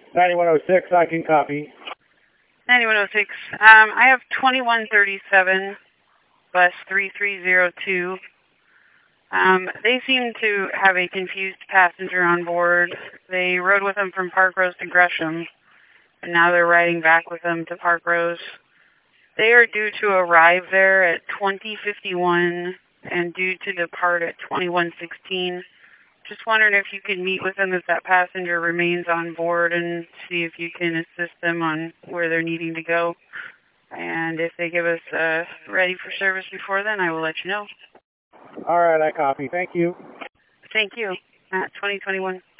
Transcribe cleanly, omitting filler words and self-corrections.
9106, I can copy. 9106. I have 2137, bus 3302. They seem to have a confused passenger on board. They rode with them from Park Rose to Gresham, and now they're riding back with them to Park Rose. They are due to arrive there at 20:51 and due to depart at 21:16. Just wondering if you could meet with them if that passenger remains on board and see if you can assist them on where they're needing to go. And if they give us ready for service before then, I will let you know. All right, I copy. Thank you. Thank you. 2021.